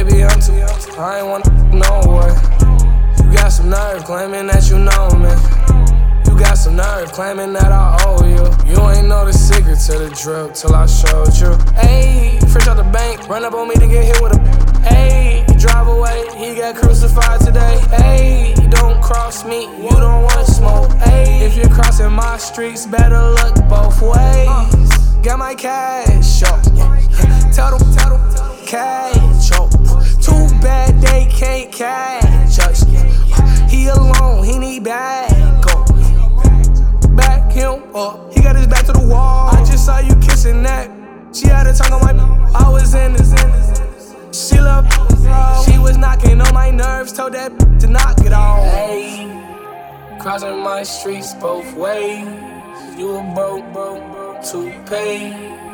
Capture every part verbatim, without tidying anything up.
Baby, I'm too young, I ain't wanna no way. You got some nerve claiming that you know me. You got some nerve claiming that I owe you. You ain't know the secret to the drip till I showed you. Ayy, fresh out the bank, run up on me to get hit with a. Ayy, drive away, he got crucified today. Ayy, don't cross me, you don't want smoke. Ayy, if you're crossing my streets, better look both ways. Got my cash up, tell them, tell them, cash up. Too bad they can't catch us. He alone, he need backup. Back him up, he got his back to the wall. I just saw you kissing that. She had her tongue on my. I was in this. She loved. She was knocking on my nerves. Told that to knock it off. Hey, crossing my streets both ways. You a broke, broke, broke to pay.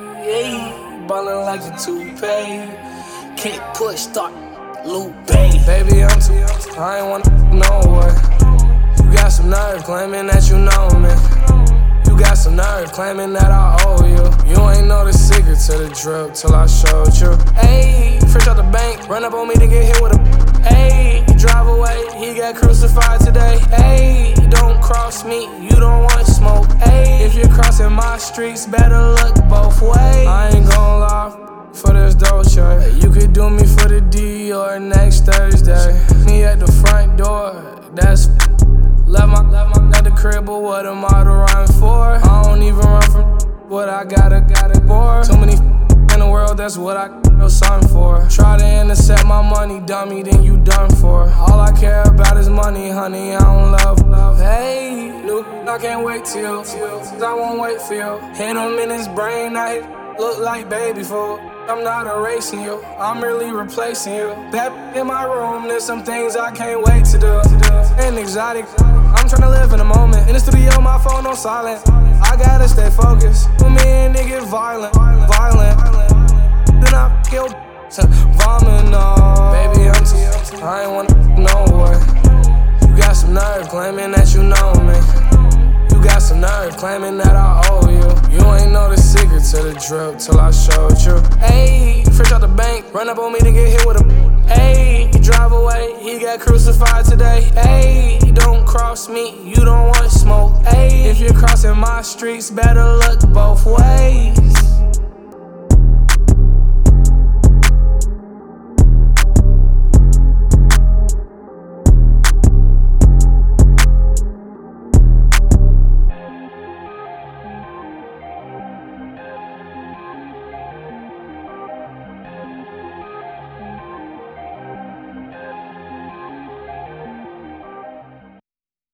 Yeah, ballin' like a toupee. Kick, push, start, loop, bang. Baby, I'm too young, I ain't wanna no way. You got some nerve claiming that you know me. You got some nerve claiming that I owe you. You ain't know the secret to the drip till I showed you. Ayy, fresh out the bank, run up on me to get hit with a. Ayy, drive away, he got crucified today. Ayy, don't cross me, you don't want smoke. Ayy, if you're crossing my streets, better look both ways. I ain't gon' lie for this Dolce. You could do me for the D or next Thursday. Me at the front door, that's. Left my, left my, at the crib, but what am I to run for? I don't even run from what I gotta, gotta for. Too many in the world, that's what I feel something for. Try to intercept my money, dummy, then you done for. All I care about is money, honey, I don't love, love. Hey, Luke, I can't wait till, till I won't wait for you. Hit him in his brain, I look like baby food. I'm not erasing you, I'm really replacing you. That in my room, there's some things I can't wait to do. And exotic, I'm tryna live in the moment. In the studio, my phone on silent. I gotta stay focused. When me and they get violent, violent. Then I kill, vomit, no. Baby, I'm too young, I ain't wanna no way. You got some nerve claiming that you know me. You got some nerve claiming that I owe you. You ain't know the secret to the drip till I showed you. Ayy, fresh out the bank, run up on me to get hit with a. Ayy, drive away, he got crucified today. Ayy, don't cross me, you don't want smoke. Ayy, if you're crossing my streets, better look both ways.